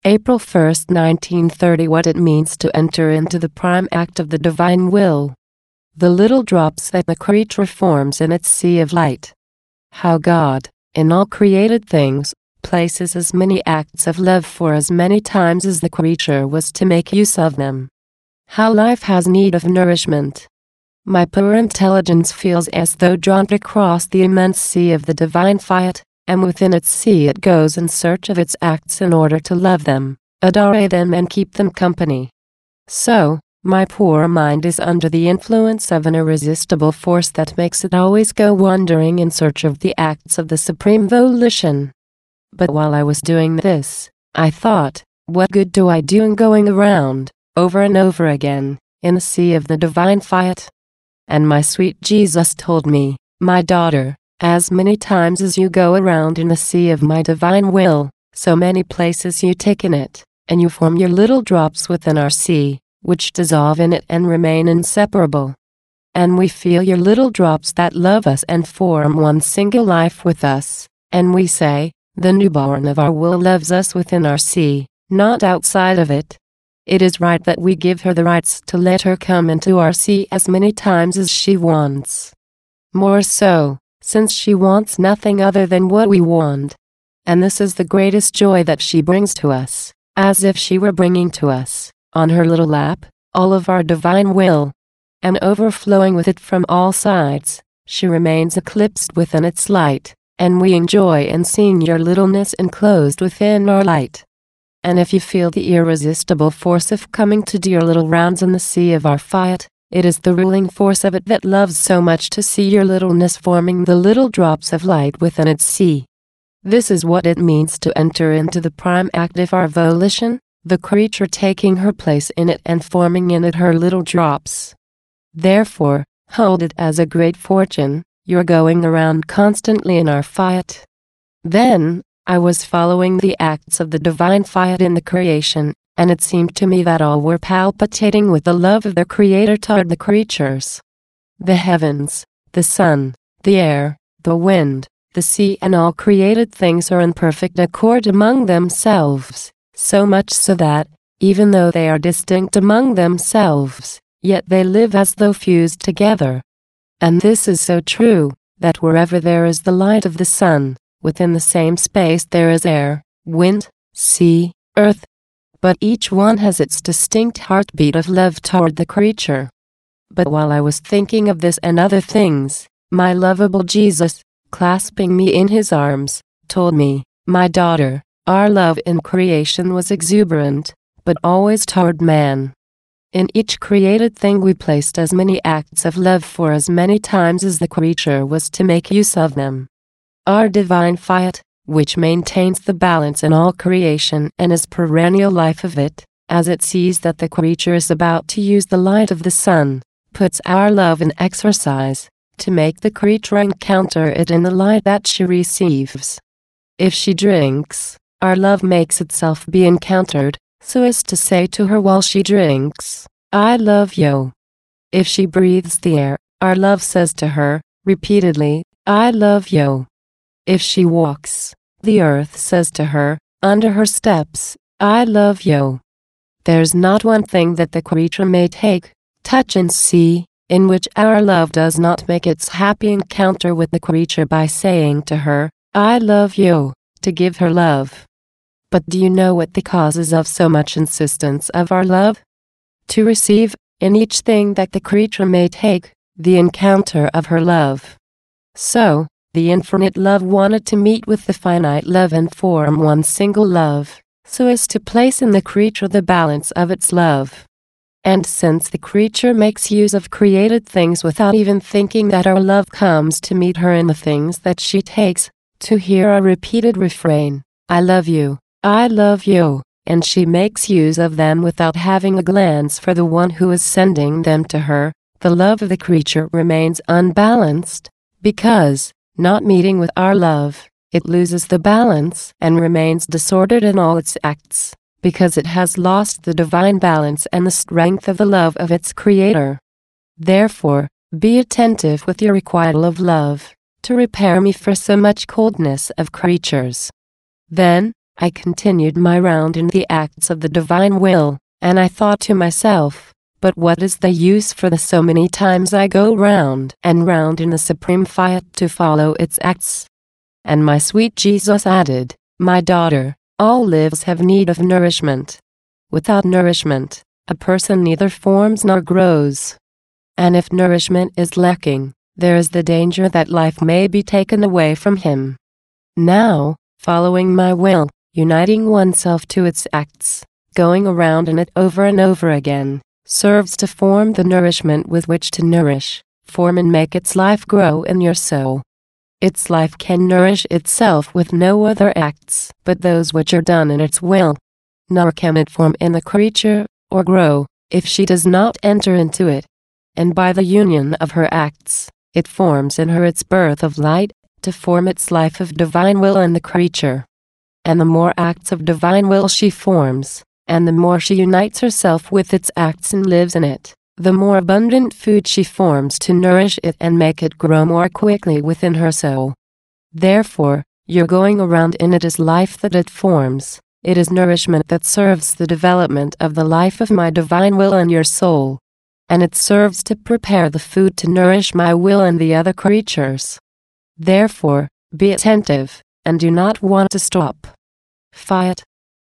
April 1, 1930. What it means to enter into the prime act of the divine will. The little drops that the creature forms in its sea of light. How God, in all created things, places as many acts of love for as many times as the creature was to make use of them. How life has need of nourishment. My poor intelligence feels as though drawn across the immense sea of the divine fiat, and within its sea it goes in search of its acts in order to love them, adore them and keep them company. So, my poor mind is under the influence of an irresistible force that makes it always go wandering in search of the acts of the supreme volition. But while I was doing this, I thought, what good do I do in going around, over and over again, in the sea of the divine fiat? And my sweet Jesus told me, my daughter, as many times as you go around in the sea of my divine will, so many places you take in it, and you form your little drops within our sea, which dissolve in it and remain inseparable. And we feel your little drops that love us and form one single life with us, and we say, the newborn of our will loves us within our sea, not outside of it. It is right that we give her the rights to let her come into our sea as many times as she wants. More so, since she wants nothing other than what we want. And this is the greatest joy that she brings to us, as if she were bringing to us, on her little lap, all of our divine will. And overflowing with it from all sides, she remains eclipsed within its light, and we enjoy in seeing your littleness enclosed within our light. And if you feel the irresistible force of coming to do your little rounds in the sea of our fiat, it is the ruling force of it that loves so much to see your littleness forming the little drops of light within its sea. This is what it means to enter into the prime act of our volition, the creature taking her place in it and forming in it her little drops. Therefore, hold it as a great fortune, you're going around constantly in our fiat. Then, I was following the acts of the divine fiat in the creation, and it seemed to me that all were palpitating with the love of the Creator toward the creatures. The heavens, the sun, the air, the wind, the sea and all created things are in perfect accord among themselves, so much so that, even though they are distinct among themselves, yet they live as though fused together. And this is so true, that wherever there is the light of the sun, within the same space there is air, wind, sea, earth. But each one has its distinct heartbeat of love toward the creature. But while I was thinking of this and other things, my lovable Jesus, clasping me in his arms, told me, my daughter, our love in creation was exuberant, but always toward man. In each created thing we placed as many acts of love for as many times as the creature was to make use of them. Our divine fiat, which maintains the balance in all creation and is perennial life of it, as it sees that the creature is about to use the light of the sun, puts our love in exercise, to make the creature encounter it in the light that she receives. If she drinks, our love makes itself be encountered, so as to say to her while she drinks, I love you. If she breathes the air, our love says to her, repeatedly, I love you. If she walks, the earth says to her, under her steps, I love you. There's not one thing that the creature may take, touch and see, in which our love does not make its happy encounter with the creature by saying to her, I love you, to give her love. But do you know what the cause is of so much insistence of our love? To receive, in each thing that the creature may take, the encounter of her love. So, the infinite love wanted to meet with the finite love and form one single love, so as to place in the creature the balance of its love. And since the creature makes use of created things without even thinking that our love comes to meet her in the things that she takes, to hear a repeated refrain, I love you, and she makes use of them without having a glance for the one who is sending them to her, the love of the creature remains unbalanced, because, not meeting with our love, it loses the balance and remains disordered in all its acts, because it has lost the divine balance and the strength of the love of its Creator. Therefore, be attentive with your requital of love, to repair me for so much coldness of creatures. Then, I continued my round in the acts of the divine will, and I thought to myself, but what is the use for the so many times I go round and round in the supreme fiat to follow its acts? And my sweet Jesus added, my daughter, all lives have need of nourishment. Without nourishment, a person neither forms nor grows. And if nourishment is lacking, there is the danger that life may be taken away from him. Now, following my will, uniting oneself to its acts, going around in it over and over again, serves to form the nourishment with which to nourish, form and make its life grow in your soul. Its life can nourish itself with no other acts but those which are done in its will. Nor can it form in the creature, or grow, if she does not enter into it. And by the union of her acts, it forms in her its birth of light, to form its life of divine will in the creature. And the more acts of divine will she forms, and the more she unites herself with its acts and lives in it, the more abundant food she forms to nourish it and make it grow more quickly within her soul. Therefore, your going around in it is life that it forms, it is nourishment that serves the development of the life of my divine will in your soul. And it serves to prepare the food to nourish my will and the other creatures. Therefore, be attentive, and do not want to stop. Fiat.